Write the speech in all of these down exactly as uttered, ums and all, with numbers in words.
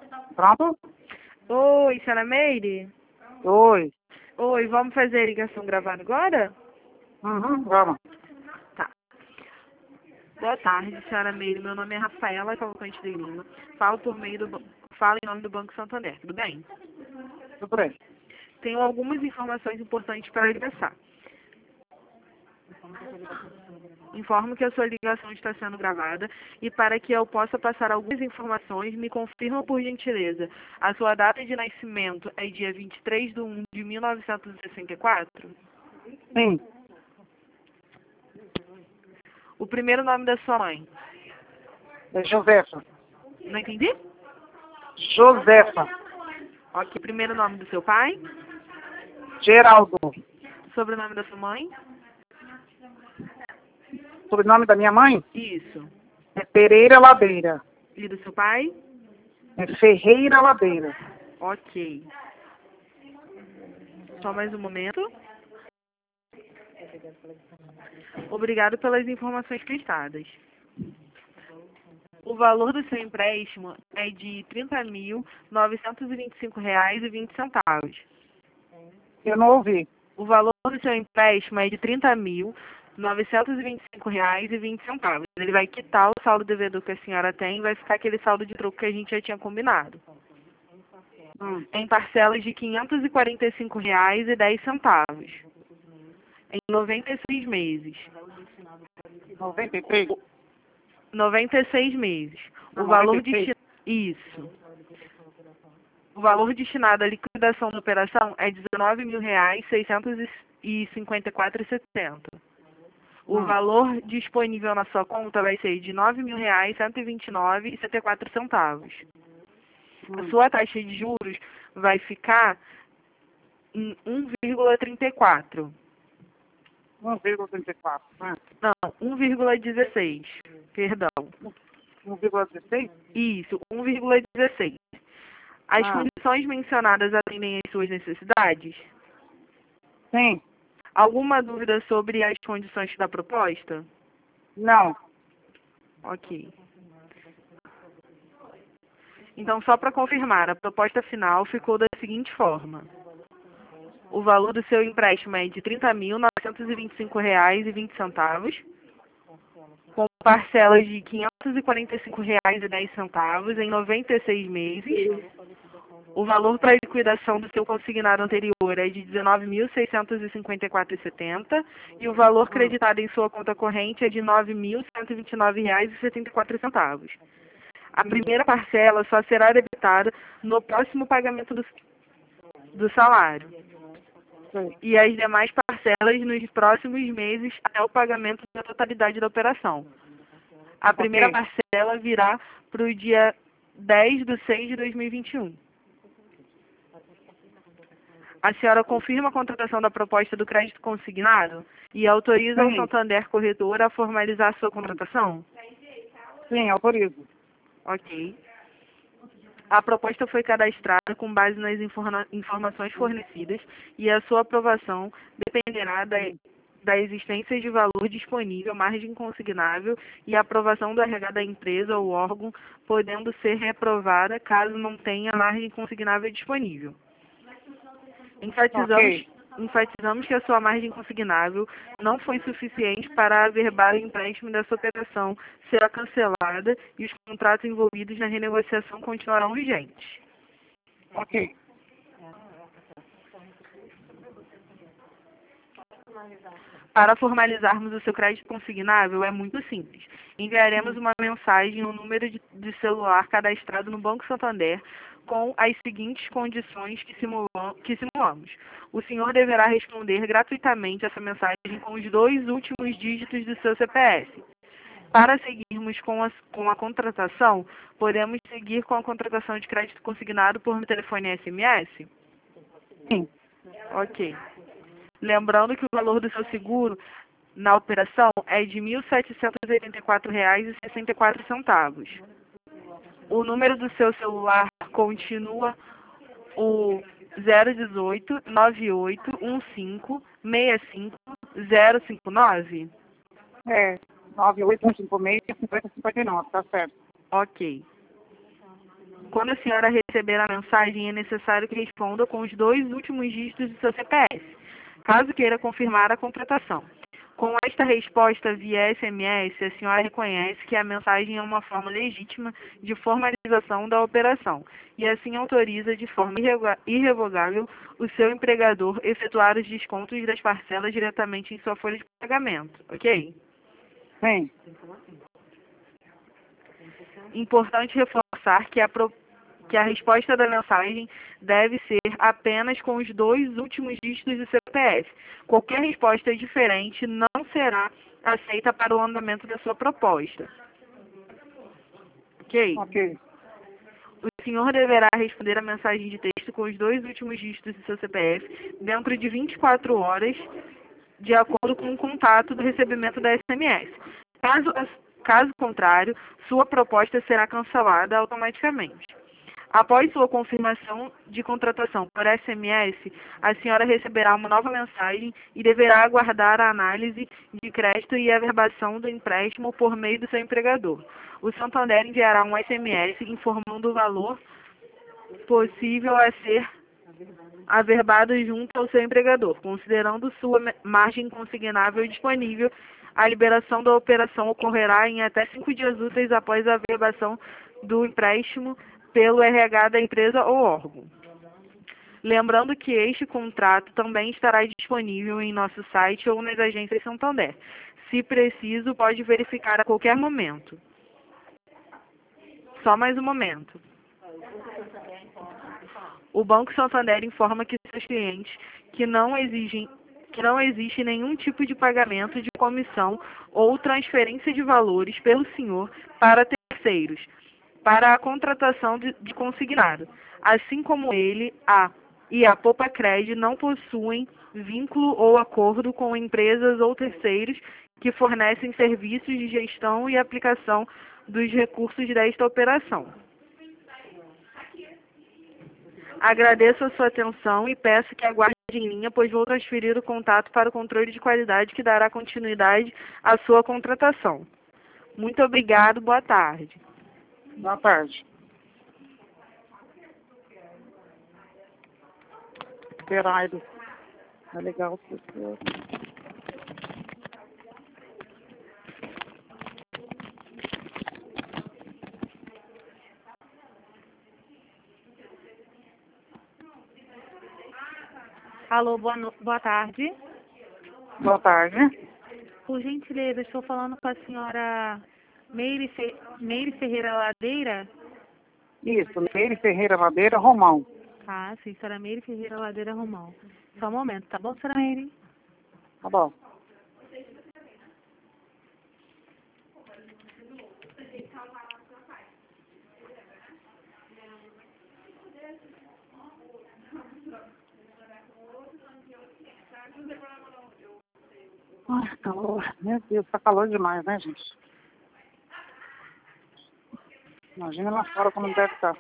Pronto? Oi, senhora Meire? Oi. Oi, vamos fazer a ligação gravada agora? Uhum, vamos. Tá. Boa tarde, senhora Meire. Meu nome é Rafaela Cavalcante de Lima. Falo por meio do ban- Falo em nome do Banco Santander, tudo bem? Tudo bem. Tenho algumas informações importantes para lhe passar. Informo que a sua ligação está sendo gravada e para que eu possa passar algumas informações, me confirma por gentileza. A sua data de nascimento é dia vinte e três de um de mil novecentos e sessenta e quatro? Sim. O primeiro nome da sua mãe? É Josefa. Não entendi? Josefa. Ok. Primeiro nome do seu pai? Geraldo. Sobrenome da sua mãe? Sobrenome da minha mãe Isso. é Pereira Ladeira. E do seu pai? É Ferreira Ladeira. Ok. Só mais um momento. Obrigado pelas informações prestadas. O valor do seu empréstimo é de trinta mil, novecentos e vinte e cinco reais e vinte centavos. Eu não ouvi. O valor do seu empréstimo é de trinta mil, novecentos e vinte e cinco reais e vinte centavos. Ele vai quitar o saldo devedor que a senhora tem e vai ficar aquele saldo de troco que a gente já tinha combinado. Hum. Em parcelas de quinhentos e quarenta e cinco reais e dez centavos. Em noventa e seis meses. noventa e três? noventa e seis meses. O Não, valor noventa e seis. destinado... Isso. O valor destinado à liquidação da operação é dezenove mil reais, seiscentos e cinquenta e quatro reais e setenta centavos. O Hum. valor disponível na sua conta vai ser de nove mil reais, cento e vinte e nove reais e setenta e quatro centavos. A Hum. sua taxa de juros vai ficar em um vírgula trinta e quatro. um vírgula trinta e quatro. Né? Não, um vírgula dezesseis. Perdão. um vírgula dezesseis? Isso, um vírgula dezesseis. As Ah. condições mencionadas atendem às suas necessidades? Sim. Alguma dúvida sobre as condições da proposta? Não. Ok. Então, só para confirmar, a proposta final ficou da seguinte forma. O valor do seu empréstimo é de trinta mil, novecentos e vinte e cinco reais e vinte centavos, com parcelas de quinhentos e quarenta e cinco reais e dez centavos em noventa e seis meses. O valor para a liquidação do seu consignado anterior é de dezenove mil, seiscentos e cinquenta e quatro reais e setenta centavos e o valor creditado em sua conta corrente é de nove mil, cento e vinte e nove reais e setenta e quatro centavos. A primeira parcela só será debitada no próximo pagamento do, do salário. Sim. E as demais parcelas nos próximos meses até o pagamento da totalidade da operação. A primeira Ok. parcela virá para o dia dez de seis de dois mil e vinte e um. A senhora confirma a contratação da proposta do crédito consignado e autoriza o Sim. Santander Corretora a formalizar a sua contratação? Sim, autorizo. Ok. A proposta foi cadastrada com base nas informa- informações fornecidas e a sua aprovação dependerá da, da existência de valor disponível, margem consignável e aprovação do R H da empresa ou órgão, podendo ser reprovada caso não tenha margem consignável disponível. Enfatizamos, Ok. enfatizamos que a sua margem consignável não foi suficiente para averbar o empréstimo dessa operação será cancelada e os contratos envolvidos na renegociação continuarão vigentes. Ok. Para formalizarmos o seu crédito consignável é muito simples. Enviaremos uma mensagem no número de, de celular cadastrado no Banco Santander com as seguintes condições que, simulam, que simulamos. O senhor deverá responder gratuitamente essa mensagem com os dois últimos dígitos do seu C P F. Para seguirmos com a, com a contratação, podemos seguir com a contratação de crédito consignado por telefone e S M S? Sim. Ok. Lembrando que o valor do seu seguro na operação é de mil setecentos e oitenta e quatro reais e sessenta e quatro centavos. O número do seu celular continua o zero dezoito, nove oito um cinco, seis cinco zero cinco nove? É. nove oito um cinco seis, cinquenta cinquenta e nove, tá certo. Ok. Quando a senhora receber a mensagem, é necessário que responda com os dois últimos dígitos do seu C P F, caso queira confirmar a contratação. Com esta resposta via S M S, a senhora reconhece que a mensagem é uma forma legítima de formalização da operação e assim autoriza de forma irrevogável o seu empregador efetuar os descontos das parcelas diretamente em sua folha de pagamento, ok? Sim. Importante reforçar que a, pro, que a resposta da mensagem deve ser apenas com os dois últimos dígitos do C P F. Qualquer resposta diferente não será aceita para o andamento da sua proposta. Ok? Ok. O senhor deverá responder a mensagem de texto com os dois últimos dígitos do seu C P F dentro de vinte e quatro horas, de acordo com o contato do recebimento da S M S. Caso, caso contrário, sua proposta será cancelada automaticamente. Após sua confirmação de contratação por S M S, a senhora receberá uma nova mensagem e deverá aguardar a análise de crédito e a averbação do empréstimo por meio do seu empregador. O Santander enviará um S M S informando o valor possível a ser averbado junto ao seu empregador, considerando sua margem consignável disponível. A liberação da operação ocorrerá em até cinco dias úteis após a averbação do empréstimo pelo R H da empresa ou órgão. Lembrando que este contrato também estará disponível em nosso site ou nas agências Santander. Se preciso, pode verificar a qualquer momento. Só mais um momento. O Banco Santander informa que seus clientes que não exigem que não existe nenhum tipo de pagamento de comissão ou transferência de valores pelo senhor para terceiros, para a contratação de, de consignado. Assim como ele, a e a Poupa Cred não possuem vínculo ou acordo com empresas ou terceiros que fornecem serviços de gestão e aplicação dos recursos desta operação. Agradeço a sua atenção e peço que aguarde em linha, pois vou transferir o contato para o controle de qualidade que dará continuidade à sua contratação. Muito obrigado, boa tarde. Boa tarde. Peraí. É legal. Pessoal. Alô, boa, no... boa tarde. Boa tarde. Por gentileza, estou falando com a senhora Meire, Fe... Meire Ferreira Ladeira? Isso, Meire Ferreira Ladeira, Romão. Ah, sim, senhora Meire Ferreira Ladeira Romão. Só um momento, tá bom, senhora Meire? Tá bom. Ai, calor. Meu Deus, tá calor demais, né, gente? Imagina lá fora como deve estar.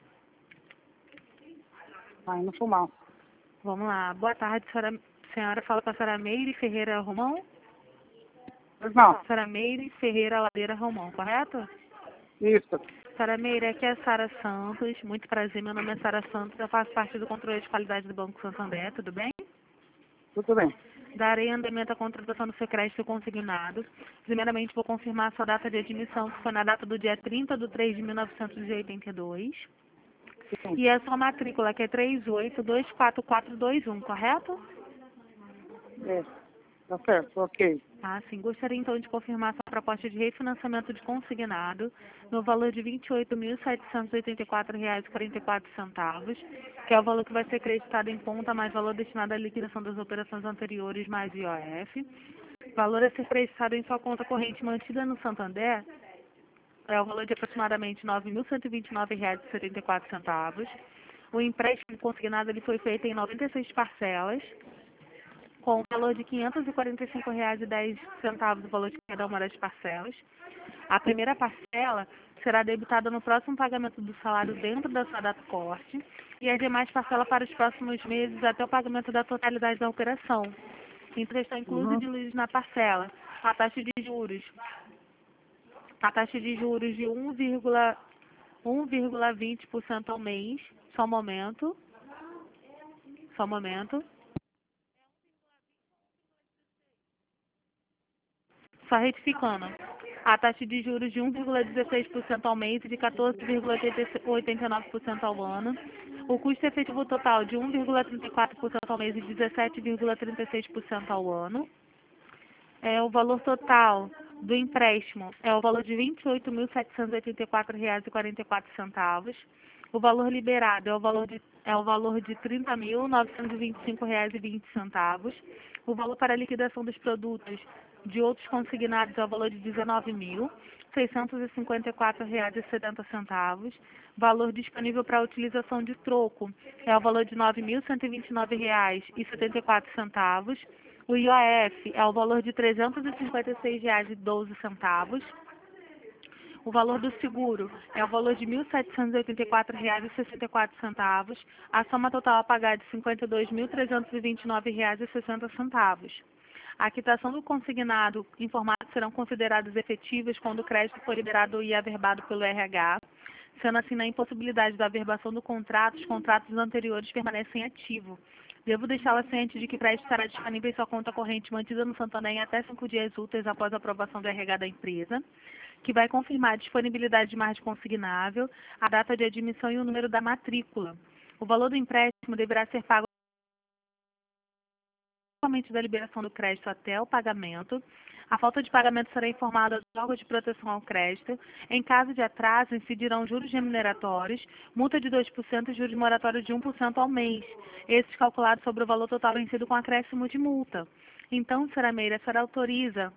Tá indo fumar. Vamos lá. Boa tarde, senhora. Senhora fala com a senhora Meire Ferreira Romão? Pois não. Senhora Meire Ferreira Ladeira Romão, correto? Isso. Senhora Meire, aqui é a Sara Santos. Muito prazer, meu nome é Sara Santos. Eu faço parte do controle de qualidade do Banco Santander, tudo bem? Tudo bem. Darei andamento à contratação do seu crédito consignado. Primeiramente, vou confirmar a sua data de admissão, que foi na data do dia trinta de três de mil novecentos e oitenta e dois. Sim. E a sua matrícula, que é três oito dois quatro quatro dois um, correto? É. Tá certo, ok. Ah, sim. Gostaria, então, de confirmar sua proposta de refinanciamento de consignado no valor de vinte e oito mil setecentos e oitenta e quatro reais e quarenta e quatro centavos, que é o valor que vai ser creditado em conta, mais valor destinado à liquidação das operações anteriores, mais I O F. Valor a ser creditado em sua conta corrente mantida no Santander é o valor de aproximadamente nove mil cento e vinte e nove reais e setenta e quatro centavos. O empréstimo consignado ele foi feito em noventa e seis parcelas, com o valor de quinhentos e quarenta e cinco reais e dez centavos o valor de cada uma das parcelas. A primeira parcela será debitada no próximo pagamento do salário dentro da sua data corte e as demais parcelas para os próximos meses até o pagamento da totalidade da operação. Então, estão inclusos Uhum. diluídos na parcela a taxa de juros. A taxa de juros de um vírgula um vírgula vinte por cento ao mês. Só um momento. Só um momento. Só retificando. A taxa de juros de um vírgula dezesseis por cento ao mês e de quatorze vírgula oitenta e nove por cento ao ano. O custo efetivo total de um vírgula trinta e quatro por cento ao mês e dezessete vírgula trinta e seis por cento ao ano. É, o valor total do empréstimo é o valor de vinte e oito mil setecentos e oitenta e quatro reais e quarenta e quatro centavos. O valor liberado é o valor de, é o valor de trinta mil novecentos e vinte e cinco reais e vinte centavos. O valor para a liquidação dos produtos de outros consignados é o valor de dezenove mil seiscentos e cinquenta e quatro reais e setenta centavos. Valor disponível para utilização de troco é o valor de nove mil cento e vinte e nove reais e setenta e quatro centavos. O I O F é o valor de trezentos e cinquenta e seis reais e doze centavos. O valor do seguro é o valor de mil setecentos e oitenta e quatro reais e sessenta e quatro centavos. A soma total a pagar é de cinquenta e dois mil trezentos e vinte e nove reais e sessenta centavos. A quitação do consignado informado serão consideradas efetivas quando o crédito for liberado e averbado pelo R H. Sendo assim, na impossibilidade da averbação do contrato, os contratos anteriores permanecem ativos. Devo deixá-la ciente de que o crédito estará disponível em sua conta corrente mantida no Santander em até cinco dias úteis após a aprovação do R H da empresa, que vai confirmar a disponibilidade de margem consignável, a data de admissão e o número da matrícula. O valor do empréstimo deverá ser pago somente da liberação do crédito até o pagamento. A falta de pagamento será informada aos órgãos de proteção ao crédito. Em caso de atraso, incidirão juros remuneratórios, multa de dois por cento e juros moratórios de um por cento ao mês. Esses calculados sobre o valor total vencido com acréscimo de multa. Então, senhora Meira, a senhora autoriza,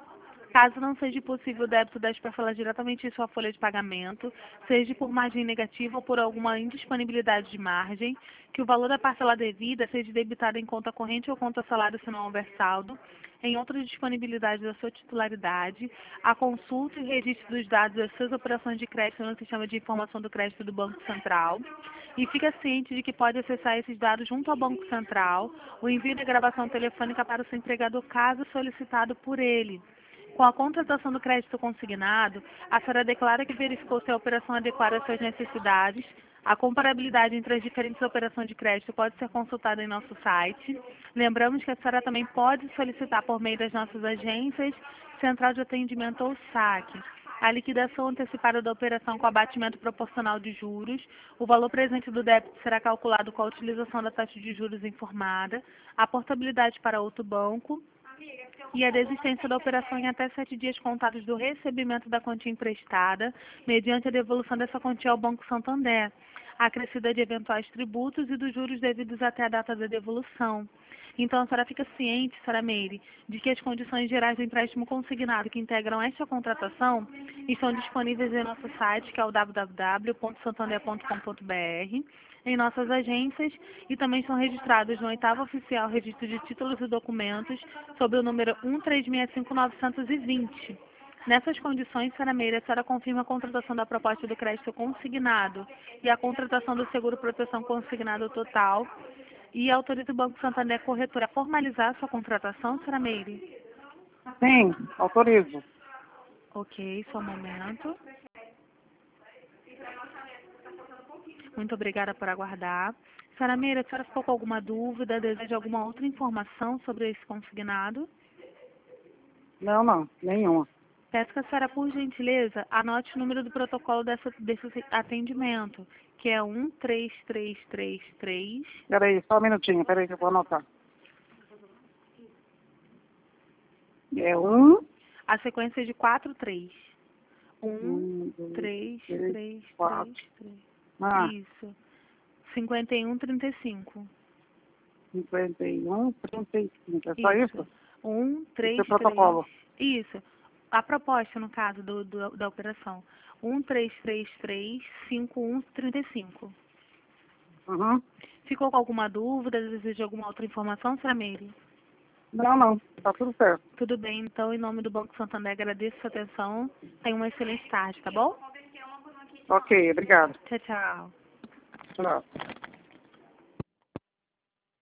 caso não seja possível o débito das parcelas diretamente em sua folha de pagamento, seja por margem negativa ou por alguma indisponibilidade de margem, que o valor da parcela devida seja debitado em conta corrente ou conta salário se não houver saldo, em outra disponibilidade da sua titularidade, a consulta e registro dos dados das suas operações de crédito no sistema de informação do crédito do Banco Central, e fica ciente de que pode acessar esses dados junto ao Banco Central, o envio da gravação telefônica para o seu empregador caso solicitado por ele. Com a contratação do crédito consignado, a senhora declara que verificou se a operação adequada às suas necessidades. A comparabilidade entre as diferentes operações de crédito pode ser consultada em nosso site. Lembramos que a senhora também pode solicitar por meio das nossas agências, Central de Atendimento ou saque, a liquidação antecipada da operação com abatimento proporcional de juros. O valor presente do débito será calculado com a utilização da taxa de juros informada, a portabilidade para outro banco e a desistência da operação em até sete dias contados do recebimento da quantia emprestada, mediante a devolução dessa quantia ao Banco Santander, acrescida de eventuais tributos e dos juros devidos até a data da devolução. Então, a senhora fica ciente, senhora Meire, de que as condições gerais do empréstimo consignado que integram esta contratação estão disponíveis em nosso site, que é o w w w ponto santander ponto com ponto b r, em nossas agências, e também são registrados no oitavo oficial registro de títulos e documentos, sob o número um três seis cinco nove dois zero. Nessas condições, senhora Meire, a senhora confirma a contratação da proposta do crédito consignado e a contratação do seguro proteção consignado total, e autoriza o Banco Santander Corretora a formalizar a sua contratação, senhora Meire? Sim, autorizo. Ok, só um momento. Muito obrigada por aguardar. Senhora Meire, a senhora ficou com alguma dúvida, deseja alguma outra informação sobre esse consignado? Não, não, nenhuma. Peço que a senhora, por gentileza, anote o número do protocolo dessa, desse atendimento, que é um três três três três. Peraí, só um minutinho, peraí que eu vou anotar. É um... A sequência de quatro três. um, um, dois, três, três, três, quatro. três, três. Ah, Isso. cinquenta e um trinta e cinco. cinquenta e um, trinta e cinco. É só isso? um, três, Esse é o protocolo. três. Isso. A proposta, no caso do, do, da operação. um três três três cinco um três cinco. Uhum. Ficou com alguma dúvida? Deseja alguma outra informação, senhora Meire? Não, não, tá tudo certo. Tudo bem, então, em nome do Banco Santander, agradeço a sua atenção. Tenha uma excelente tarde, tá bom? Ok, obrigado. Tchau, tchau. Tchau.